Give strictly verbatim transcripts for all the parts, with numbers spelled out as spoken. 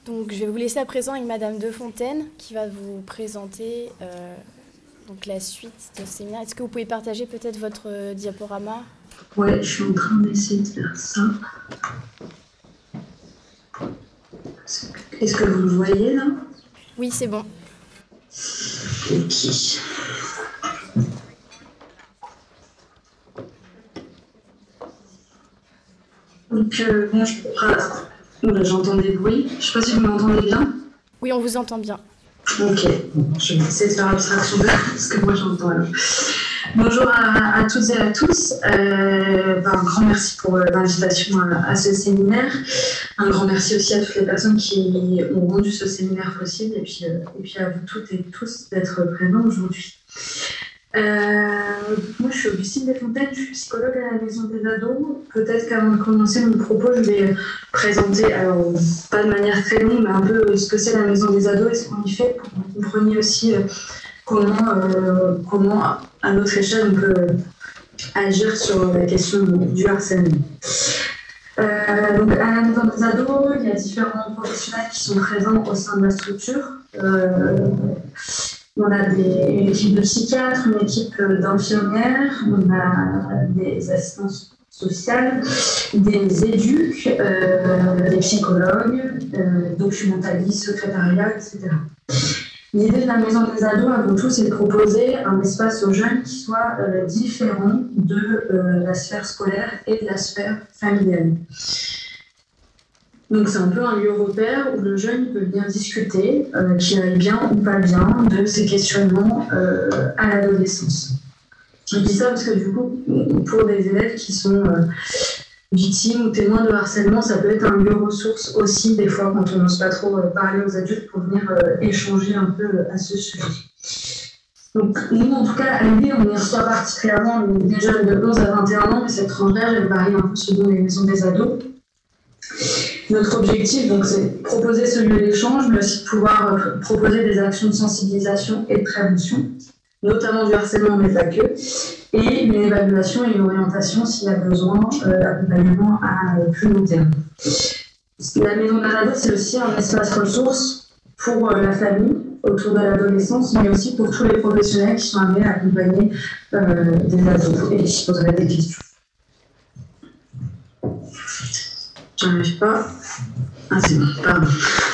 Donc, je vais vous laisser à présent avec Madame Defontaine qui va vous présenter euh, donc la suite de ce séminaire. Est-ce que vous pouvez partager peut-être votre euh, diaporama? Ouais, je suis en train d'essayer de faire ça. Est-ce que vous le voyez là? Oui, c'est bon. Ok. Donc, euh, bon, je... ah, j'entends des bruits. Je ne sais pas si vous m'entendez bien. Oui, on vous entend bien. Ok, bon, je vais essayer de faire abstraction de ce que moi j'entends alors. Bonjour à, à toutes et à tous. Euh, ben, un grand merci pour euh, l'invitation à, à ce séminaire. Un grand merci aussi à toutes les personnes qui ont rendu ce séminaire possible et puis, euh, et puis à vous toutes et tous d'être présents aujourd'hui. Euh, moi, je suis Augustine Defontaine, je suis psychologue à la Maison des Ados. Peut-être qu'avant de commencer mon propos, je vais présenter, alors pas de manière très longue, mais un peu ce que c'est la Maison des Ados et ce qu'on y fait pour que vous compreniez aussi euh, comment, euh, comment, à notre échelle, on peut agir sur la question du harcèlement. Euh, donc à la Maison des Ados, il y a différents professionnels qui sont présents au sein de la structure. Euh, On a des, une équipe de psychiatres, une équipe d'infirmières, on a des assistantes sociales, des éducs, euh, des psychologues, euh, documentalistes, secrétariat, et cetera. L'idée de la Maison des Ados, avant tout, c'est de proposer un espace aux jeunes qui soit euh, différent de euh, la sphère scolaire et de la sphère familiale. Donc c'est un peu un lieu repère où le jeune peut venir discuter, euh, qu'il aille bien ou pas bien, de ses questionnements euh, à l'adolescence. Je dis ça parce que du coup, pour des élèves qui sont euh, victimes ou témoins de harcèlement, ça peut être un lieu ressource aussi, des fois, quand on n'ose pas trop euh, parler aux adultes pour venir euh, échanger un peu euh, à ce sujet. Donc nous, en tout cas, à l'idée, on y reçoit particulièrement des jeunes de onze à vingt et un ans, mais cette tranche d'âge, elle varie un peu selon les maisons des ados. Notre objectif, donc, c'est de proposer ce lieu d'échange, mais aussi de pouvoir euh, proposer des actions de sensibilisation et de prévention, notamment du harcèlement, mais pas que, et une évaluation et une orientation s'il y a besoin euh, d'accompagnement à euh, plus long terme. La Maison des Ados, c'est aussi un espace ressource pour euh, la famille autour de l'adolescence, mais aussi pour tous les professionnels qui sont amenés à accompagner euh, des ados et qui poseraient des questions. J'arrive pas. Ah, c'est bon, pardon.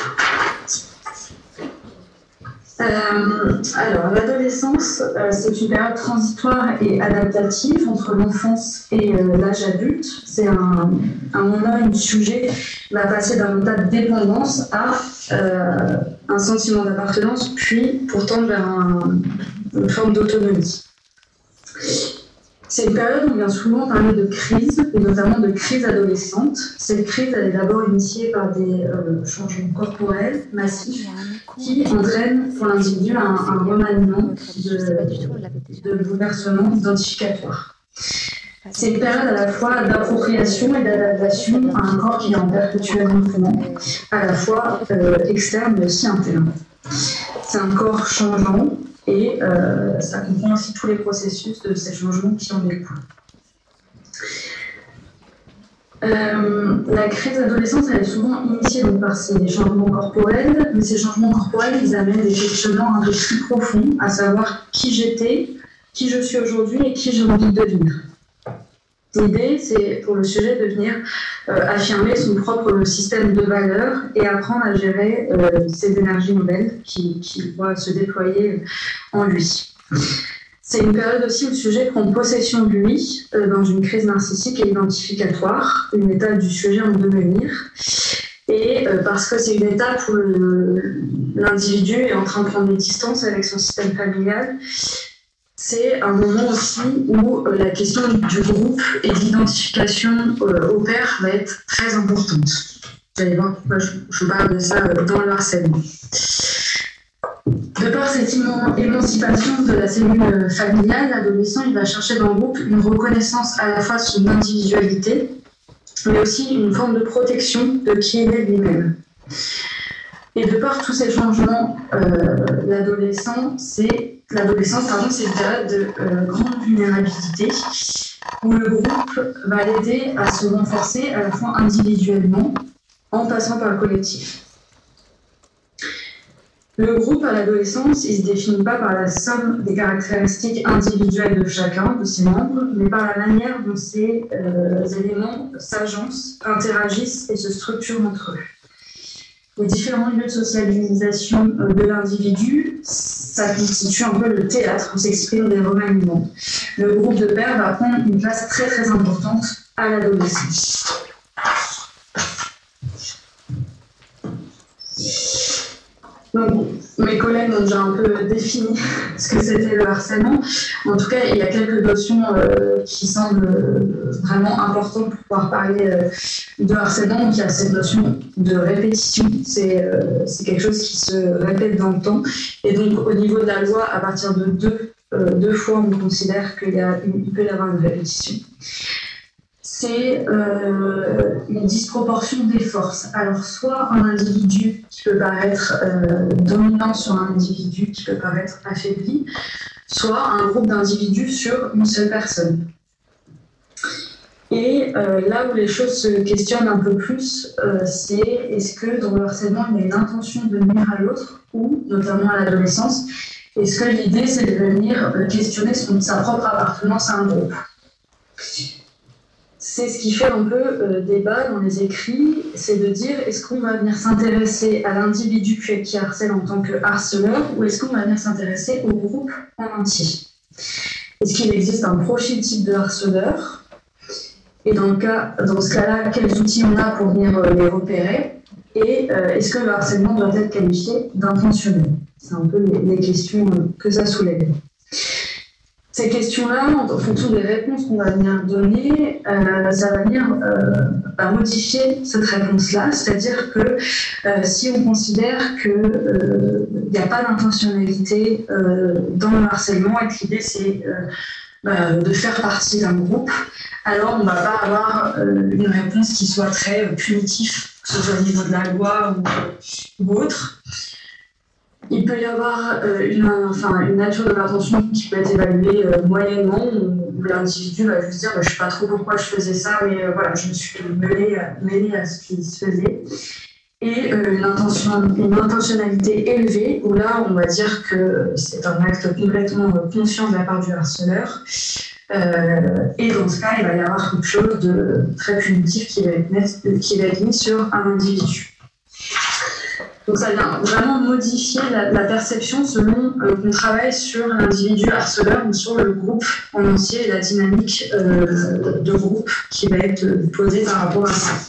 Euh, alors, l'adolescence, euh, c'est une période transitoire et adaptative entre l'enfance et euh, l'âge adulte. C'est un, un moment où le sujet va passer d'un état de dépendance à euh, un sentiment d'appartenance, puis pourtant vers un, une forme d'autonomie. C'est une période où on vient souvent parler de crise, et notamment de crise adolescente. Cette crise, elle est d'abord initiée par des euh, changements corporels massifs qui entraînent pour l'individu un, un remaniement de, de bouleversement identificatoire. C'est une période à la fois d'appropriation et d'adaptation à un corps qui est en perpétuel mouvement, à la fois euh, externe mais aussi interne. C'est un corps changeant, et euh, ça comprend aussi tous les processus de ces changements qui en découlent. Euh, la crise d'adolescence, elle est souvent initiée donc, par ces changements corporels, mais ces changements corporels, ils amènent des questionnements un peu plus profonds, à savoir qui j'étais, qui je suis aujourd'hui et qui j'ai envie de devenir. L'idée, c'est pour le sujet de venir euh, affirmer son propre système de valeurs et apprendre à gérer euh, ces énergies nouvelles qui, qui voient se déployer en lui. C'est une période aussi où le sujet prend possession de lui euh, dans une crise narcissique et identificatoire, une étape du sujet en devenir. Et euh, parce que c'est une étape où le, l'individu est en train de prendre des distances avec son système familial, c'est un moment aussi où euh, la question du groupe et de l'identification euh, au père va être très importante. Vous allez voir pourquoi je, je parle de ça euh, dans le harcèlement. De par cette émancipation de la cellule familiale, l'adolescent il va chercher dans le groupe une reconnaissance à la fois de son individualité, mais aussi une forme de protection de qui il est lui-même. Et de par tous ces changements, euh, l'adolescent, c'est, l'adolescence, pardon, c'est une période de euh, grande vulnérabilité où le groupe va l'aider à se renforcer à la fois individuellement en passant par le collectif. Le groupe à l'adolescence, il ne se définit pas par la somme des caractéristiques individuelles de chacun de ses membres, mais par la manière dont ces euh, éléments s'agencent, interagissent et se structurent entre eux. Les différents lieux de socialisation de l'individu, ça constitue un peu le théâtre où s'expriment des remaniements. Le groupe de pairs va prendre une place très très importante à l'adolescence. Donc, mes collègues ont déjà un peu défini ce que c'était le harcèlement. En tout cas, il y a quelques notions euh, qui semblent vraiment importantes pour pouvoir parler euh, de harcèlement. Donc, il y a cette notion de répétition. C'est, euh, c'est quelque chose qui se répète dans le temps. Et donc, au niveau de la loi, à partir de deux, euh, deux fois, on considère qu'il y a une, il peut y avoir une répétition. C'est euh, une disproportion des forces. Alors, soit un individu qui peut paraître euh, dominant sur un individu qui peut paraître affaibli, soit un groupe d'individus sur une seule personne. Et euh, là où les choses se questionnent un peu plus, euh, c'est est-ce que dans le harcèlement, il y a une intention de nuire à l'autre, ou notamment à l'adolescence, est-ce que l'idée, c'est de venir questionner son, sa propre appartenance à un groupe ? C'est ce qui fait un peu euh, débat dans les écrits, c'est de dire est-ce qu'on va venir s'intéresser à l'individu qui harcèle en tant que harceleur ou est-ce qu'on va venir s'intéresser au groupe en entier. Est-ce qu'il existe un profil type de harceleur et dans, le cas, dans ce cas-là, quels outils on a pour venir euh, les repérer et euh, est-ce que le harcèlement doit être qualifié d'intentionnel? C'est un peu les, les questions euh, que ça soulève. Ces questions-là, en fonction des réponses qu'on va venir donner, euh, ça va venir euh, bah, modifier cette réponse-là. C'est-à-dire que euh, si on considère qu'il n'y euh, a pas d'intentionnalité euh, dans le harcèlement et que l'idée c'est euh, bah, de faire partie d'un groupe, alors on ne va pas avoir euh, une réponse qui soit très euh, punitive, que ce soit au niveau de la loi ou, ou autre. Il peut y avoir euh, une, enfin, une nature de l'intention qui peut être évaluée euh, moyennement, où l'individu va juste dire bah, « je ne sais pas trop pourquoi je faisais ça, mais euh, voilà, je me suis mêlée à, mêlée à ce qui se faisait ». Et euh, une, intention, une intentionnalité élevée, où là, on va dire que c'est un acte complètement conscient de la part du harceleur. Euh, et dans ce cas, il va y avoir quelque chose de très punitif qui va être mis, qui va être mis sur un individu. Donc ça vient vraiment modifier la, la perception selon euh, qu'on travaille sur l'individu harceleur ou sur le groupe en entier et la dynamique euh, de groupe qui va être posée par rapport à ça.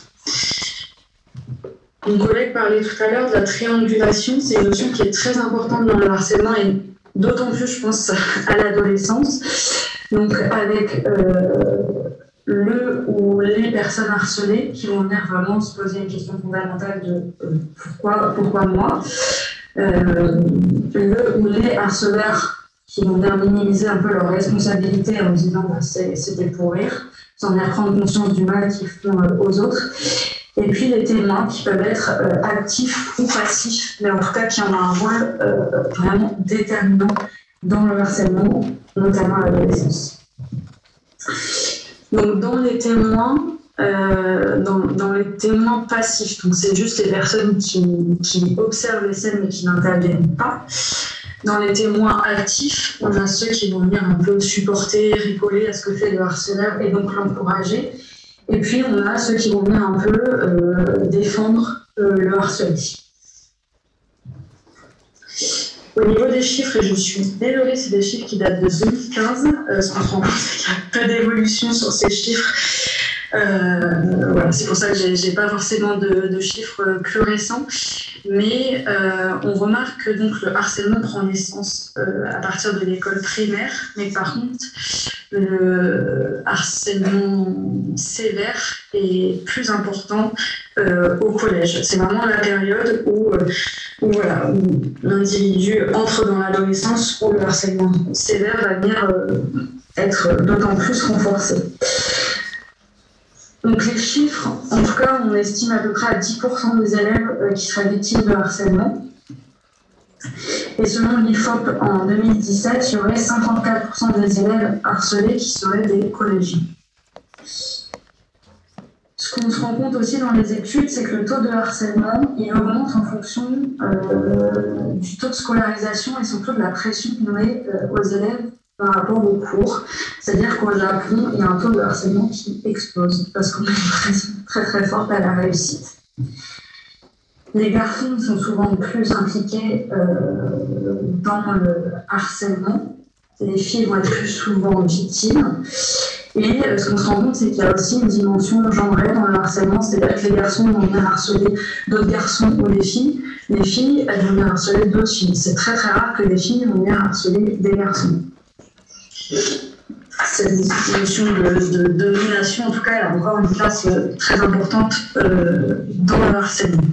Mon collègue parlait tout à l'heure de la triangulation, c'est une notion qui est très importante dans le harcèlement et d'autant plus, je pense, à l'adolescence. Donc avec euh, le ou les personnes harcelées qui vont venir vraiment se poser une question fondamentale de euh, pourquoi, pourquoi moi, euh, le ou les harceleurs qui vont venir minimiser un peu leur responsabilité en disant bah, c'est, c'était pour rire, sans venir prendre conscience du mal qu'ils font euh, aux autres, et puis les témoins qui peuvent être euh, actifs ou passifs, mais en tout cas qui ont un rôle euh, vraiment déterminant dans le harcèlement, notamment à l'adolescence. Donc dans les témoins, euh, dans, dans les témoins passifs, donc c'est juste les personnes qui, qui observent les scènes mais qui n'interviennent pas. Dans les témoins actifs, on a ceux qui vont venir un peu supporter, rigoler à ce que fait le harceleur et donc l'encourager. Et puis on a ceux qui vont venir un peu euh, défendre euh, le harcelé. Au niveau des chiffres, et je suis désolée, c'est des chiffres qui datent de deux mille quinze, euh, ce qu'on se rend compte, c'est qu'il y a peu d'évolution sur ces chiffres. Euh, voilà, c'est pour ça que j'ai, j'ai pas forcément de, de chiffres plus récents, mais euh, on remarque que donc le harcèlement prend naissance euh, à partir de l'école primaire, mais par contre le harcèlement sévère est plus important euh, au collège. C'est vraiment la période où, euh, où, voilà, où l'individu entre dans l'adolescence, où le harcèlement sévère va venir euh, être d'autant plus renforcé. Donc les chiffres, en tout cas, on estime à peu près à dix pour cent des élèves euh, qui seraient victimes de harcèlement. Et selon l'I F O P, en deux mille dix-sept, il y aurait cinquante-quatre pour cent des élèves harcelés qui seraient des collégiens. Ce Ce qu'on se rend compte aussi dans les études, c'est que le taux de harcèlement, il augmente en fonction euh, du taux de scolarisation et surtout de la pression qu'on met euh, aux élèves par rapport aux cours. C'est-à-dire qu'au Japon, il y a un taux de harcèlement qui explose parce qu'on a une pression très très forte à la réussite. Les garçons sont souvent plus impliqués euh, dans le harcèlement. Les filles vont être plus souvent victimes. Et euh, ce qu'on se rend compte, c'est qu'il y a aussi une dimension genrée dans le harcèlement, c'est-à-dire que les garçons vont venir harceler d'autres garçons ou des filles. Les filles, elles vont venir harceler d'autres filles. C'est très très rare que des filles vont venir harceler des garçons. Cette notion de, de, de domination, en tout cas, elle a encore une place euh, très importante euh, dans le harcèlement.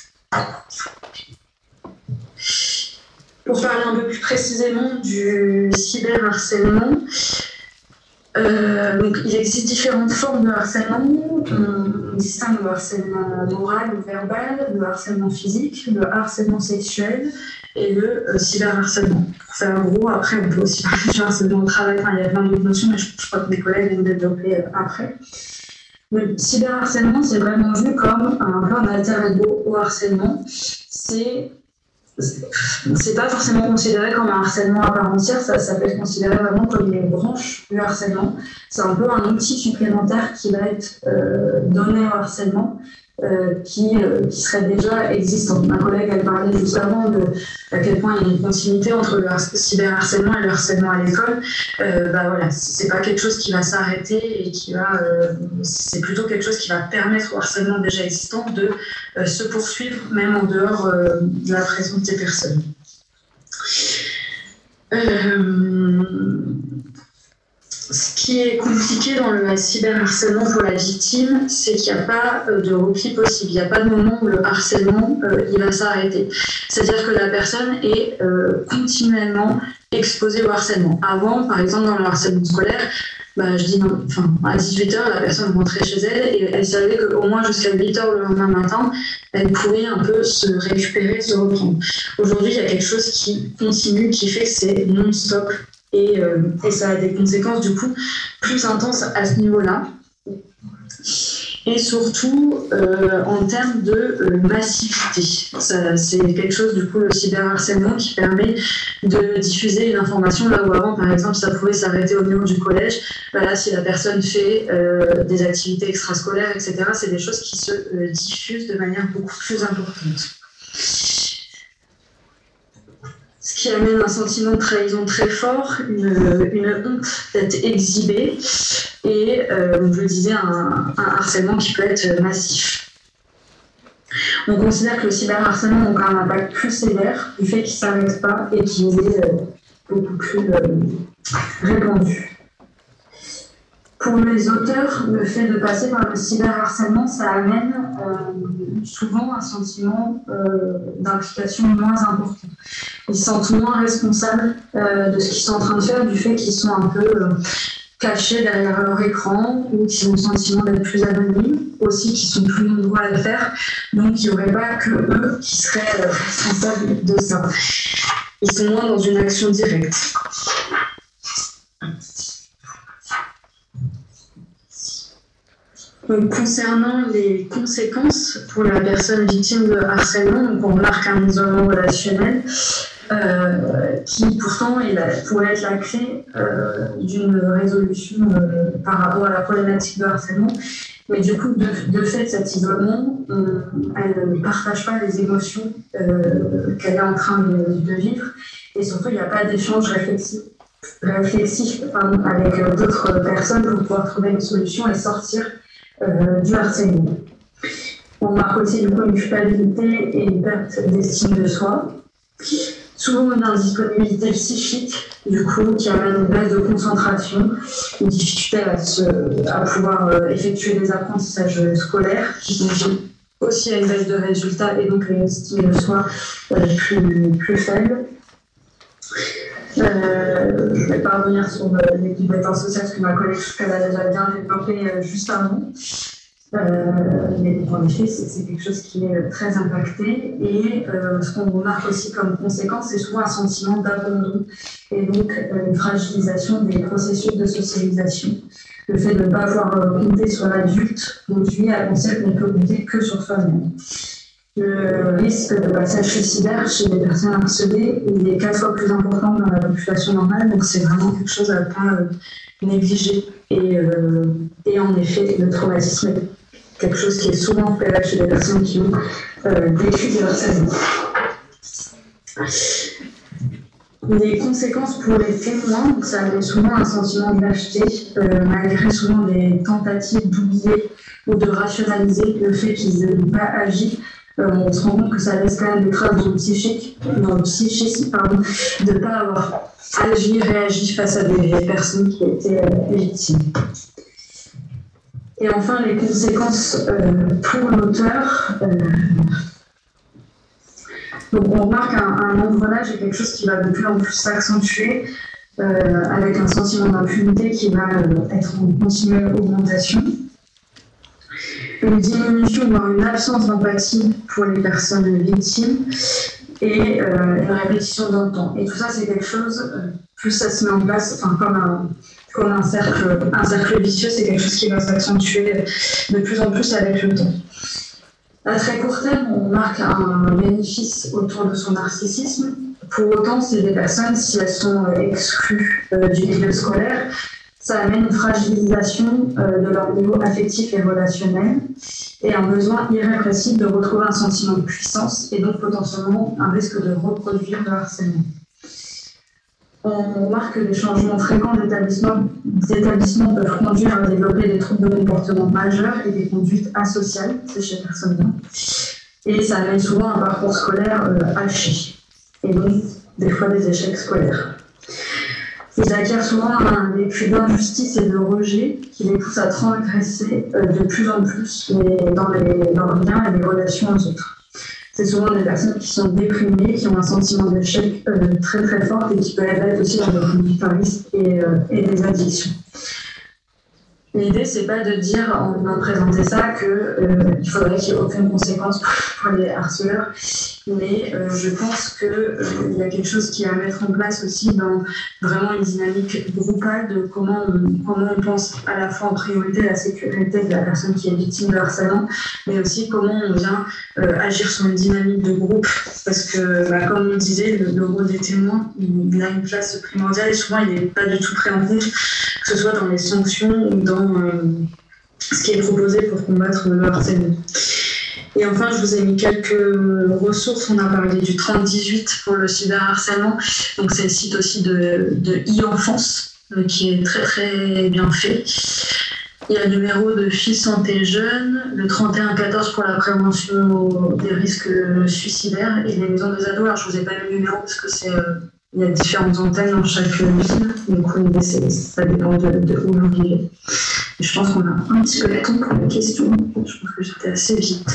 Pour parler un peu plus précisément du cyberharcèlement, euh, donc il existe différentes formes de harcèlement. On distingue le harcèlement moral ou verbal, le harcèlement physique, le harcèlement sexuel et le euh, cyberharcèlement. Pour faire gros, après on peut aussi parler du harcèlement au travail, enfin, il y a plein d'autres notions, mais je, je crois que mes collègues vont développer euh, après. Le cyberharcèlement, c'est vraiment vu comme un peu un alter ego au harcèlement. C'est c'est pas forcément considéré comme un harcèlement à part entière, ça, ça peut être considéré vraiment comme une branche du harcèlement. C'est un peu un outil supplémentaire qui va être euh, donné au harcèlement, euh, qui, euh, qui serait déjà existant. Ma collègue, elle parlait juste avant de à quel point il y a une continuité entre le cyberharcèlement et le harcèlement à l'école. Euh, bah voilà, c'est pas quelque chose qui va s'arrêter et qui va, euh, c'est plutôt quelque chose qui va permettre au harcèlement déjà existant de euh, se poursuivre même en dehors euh, de la présence des personnes. Euh, Ce qui est compliqué dans le cyberharcèlement pour la victime, c'est qu'il n'y a pas de repli possible. Il n'y a pas de moment où le harcèlement euh, il va s'arrêter. C'est-à-dire que la personne est euh, continuellement exposée au harcèlement. Avant, par exemple, dans le harcèlement scolaire, bah, je dis non, enfin, à dix-huit heures, la personne rentrait chez elle et elle savait qu'au moins jusqu'à huit heures le lendemain matin, elle pouvait un peu se récupérer, se reprendre. Aujourd'hui, il y a quelque chose qui continue, qui fait que c'est non-stop. Et, euh, et ça a des conséquences du coup plus intenses à ce niveau-là. Et surtout euh, en termes de euh, massivité. Ça, c'est quelque chose du coup le cyberharcèlement qui permet de diffuser une information là où avant par exemple ça pouvait s'arrêter au niveau du collège. Là si la personne fait euh, des activités extrascolaires, et cetera, c'est des choses qui se euh, diffusent de manière beaucoup plus importante. Ce qui amène un sentiment de trahison très fort, une, une honte d'être exhibée et, euh, comme je le disais, un, un harcèlement qui peut être massif. On considère que le cyberharcèlement a un impact plus sévère du fait qu'il ne s'arrête pas et qu'il est euh, beaucoup plus euh, répandu. Pour les auteurs, le fait de passer par le cyberharcèlement, ça amène euh, souvent un sentiment euh, d'implication moins important. Ils se sentent moins responsables euh, de ce qu'ils sont en train de faire, du fait qu'ils sont un peu euh, cachés derrière leur écran, ou qu'ils ont le sentiment d'être plus anonymes, aussi qu'ils sont plus nombreux à le faire, donc il n'y aurait pas que eux qui seraient euh, responsables de ça. Ils sont moins dans une action directe. Donc, concernant les conséquences pour la personne victime de harcèlement, donc on remarque un isolement relationnel euh, qui pourtant est la, pourrait être la clé euh, d'une résolution euh, par rapport à la problématique de harcèlement. Mais du coup, de, de fait, cet isolement, on, elle ne partage pas les émotions euh, qu'elle est en train de, de vivre. Et surtout, il n'y a pas d'échange réflexif, réflexif pardon, avec euh, d'autres personnes pour pouvoir trouver une solution et sortir Euh, du harcèlement. On marque aussi du coup une culpabilité et une perte d'estime de soi. Souvent une indisponibilité psychique, du coup, qui amène une baisse de concentration, une difficulté à, se, à pouvoir euh, effectuer des apprentissages scolaires, qui conduit aussi à une baisse de résultats et donc une estime de soi euh, plus, plus faible. Euh, je ne vais pas revenir sur euh, les compétences sociales, parce que ma collègue a déjà bien développé euh, juste avant. Euh, mais en effet, c'est, c'est quelque chose qui est très impacté. Et euh, ce qu'on remarque aussi comme conséquence, c'est souvent un sentiment d'abandon et donc euh, une fragilisation des processus de socialisation. Le fait de ne pas pouvoir compter sur l'adulte conduit à penser qu'on ne peut compter que sur soi-même. Le risque de passage suicidaire chez les personnes harcelées, il est quatre fois plus important que dans la population normale, donc c'est vraiment quelque chose à ne pas euh, négliger. Et, euh, et en effet, le traumatisme est quelque chose qui est souvent repéré chez les personnes qui ont euh, vécu du harcèlement. Les conséquences pour les témoins, donc ça avait souvent un sentiment de lâcheté, euh, malgré souvent des tentatives d'oublier ou de rationaliser le fait qu'ils n'aient pas agi. Euh, on se rend compte que ça laisse quand même des traces dans le psychique, dans le psychisme, pardon, de ne pas avoir agi, réagi face à des personnes qui étaient euh, victimes. Et enfin, les conséquences euh, pour l'auteur. Euh, Donc on remarque un, un engrenage et quelque chose qui va de plus en plus s'accentuer euh, avec un sentiment d'impunité qui va euh, être en continuelle augmentation. Une diminution, voire une absence d'empathie pour les personnes victimes et euh, une répétition dans le temps. Et tout ça, c'est quelque chose, euh, plus ça se met en place, enfin comme un, comme un cercle, un cercle vicieux, c'est quelque chose qui va s'accentuer de plus en plus avec le temps. À très court terme, on marque un bénéfice autour de son narcissisme. Pour autant, c'est des personnes, si elles sont exclues euh, du milieu scolaire, ça amène une fragilisation euh, de leur niveau affectif et relationnel et un besoin irrépressible de retrouver un sentiment de puissance et donc potentiellement un risque de reproduire le harcèlement. On remarque que les changements fréquents d'établissement peuvent conduire à développer des troubles de comportement majeurs et des conduites asociales, c'est chez personne-là. Et ça amène souvent un parcours scolaire euh, haché, et donc des fois des échecs scolaires. Ils acquièrent souvent un vécu d'injustice et de rejet qui les pousse à transgresser euh, de plus en plus mais dans les, leurs liens et les relations aux autres. C'est souvent des personnes qui sont déprimées, qui ont un sentiment d'échec euh, très très fort et qui peuvent être aussi dans des conduites à risque et, euh, et des addictions. L'idée, c'est pas de dire, en venant présenter ça, qu'il euh, faudrait qu'il n'y ait aucune conséquence pour les harceleurs, mais euh, je pense qu'il euh, y a quelque chose qui est à mettre en place aussi dans vraiment une dynamique groupale de comment on, comment on pense à la fois en priorité à la sécurité de la personne qui est victime de harcèlement, mais aussi comment on vient euh, agir sur une dynamique de groupe, parce que, bah, comme on disait, le, le rôle des témoins, il, il a une place primordiale et souvent il n'est pas du tout pris en compte, que ce soit dans les sanctions ou dans euh, ce qui est proposé pour combattre le harcèlement. Et enfin, je vous ai mis quelques ressources. On a parlé du trente dix-huit pour le cyberharcèlement. Donc, c'est le site aussi de, de e-enfance, euh, qui est très très bien fait. Il y a le numéro de Filles Santé Jeunes, le trente et un quatorze pour la prévention des risques suicidaires et les maisons des ados. Alors, je vous ai pas mis le numéro parce que c'est... Euh, il y a différentes antennes dans chaque ville, du coup, ça dépend de, de où vous vivez. Et je pense qu'on a un petit peu de temps pour les questions. Je pense que j'étais assez vite.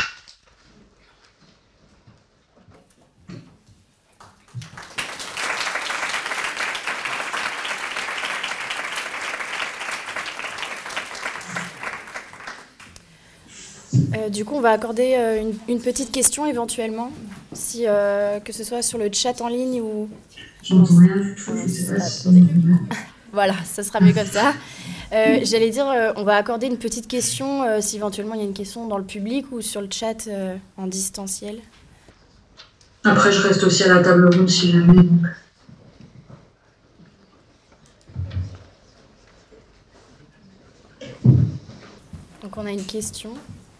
Euh, du coup, on va accorder euh, une, une petite question éventuellement, si, euh, que ce soit sur le chat en ligne ou... J'entends rien du tout, je sais pas si... Voilà, ça sera mieux comme ça. Euh, j'allais dire, euh, on va accorder une petite question, euh, si éventuellement il y a une question dans le public ou sur le chat euh, en distanciel. Après, je reste aussi à la table ronde si jamais. Donc, donc on a une question.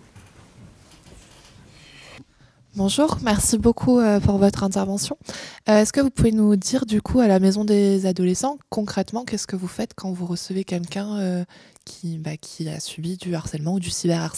Bonjour, merci beaucoup euh, pour votre intervention. Euh, est-ce que vous pouvez nous dire du coup à la Maison des Adolescents, concrètement, qu'est-ce que vous faites quand vous recevez quelqu'un euh, qui, bah, qui a subi du harcèlement ou du cyberharcèlement ?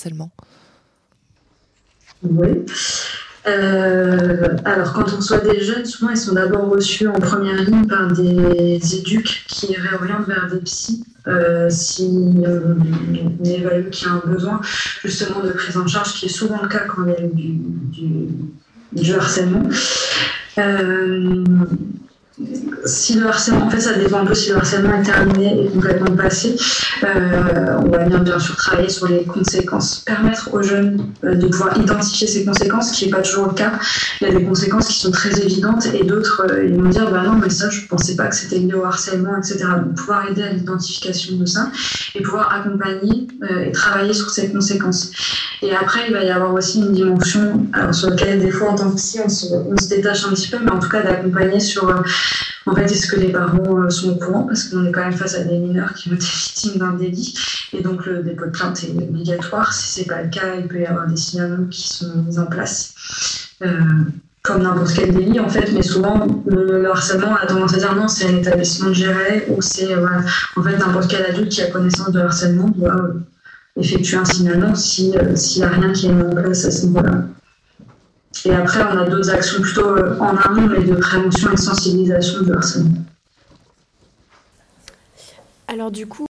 Oui. Euh, alors, quand on reçoit des jeunes, souvent ils sont d'abord reçus en première ligne par des éduques qui réorientent vers des psys. Euh, si euh, on évalue qu'il y a un besoin justement de prise en charge, qui est souvent le cas quand il y a du, du, du harcèlement. Euh, si le harcèlement, en fait, ça dépend un peu si le harcèlement est terminé et complètement passé. Euh, on va bien, bien sûr travailler sur les conséquences, permettre aux jeunes euh, de pouvoir identifier ces conséquences, ce qui n'est pas toujours le cas. Il y a des conséquences qui sont très évidentes et d'autres, euh, ils vont dire bah non, mais ça, je ne pensais pas que c'était lié au harcèlement, et cetera. Donc, pouvoir aider à l'identification de ça et pouvoir accompagner euh, et travailler sur ces conséquences. Et après, il va y avoir aussi une dimension alors, sur laquelle, des fois, en tant que psy, on se, on se détache un petit peu, mais en tout cas, d'accompagner sur. Euh, En fait, est-ce que les parents sont au courant? Parce qu'on est quand même face à des mineurs qui ont été victimes d'un délit. Et donc, le dépôt de plainte est obligatoire. Si ce n'est pas le cas, il peut y avoir des signalements qui sont mis en place. Euh, comme n'importe quel délit, en fait. Mais souvent, le, le harcèlement a tendance à dire non, c'est un établissement de gérer. Ou c'est, voilà, en fait, n'importe quel adulte qui a connaissance de harcèlement doit euh, effectuer un signalement si, euh, s'il n'y a rien qui est mis en place à ce niveau-là. Et après, on a d'autres actions plutôt en amont, mais de prévention et de sensibilisation du harcèlement. Alors du coup,